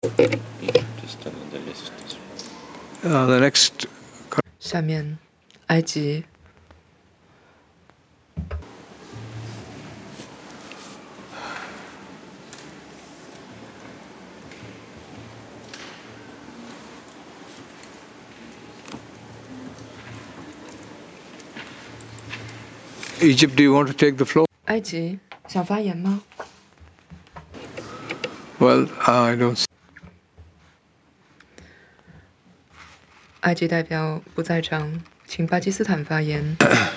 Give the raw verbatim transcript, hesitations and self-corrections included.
Uh, the next. 下面，埃及。 Egypt, do you want to take the floor? 埃及想发言吗 Well, I don't. 埃及代表不在场，请巴基斯坦发言。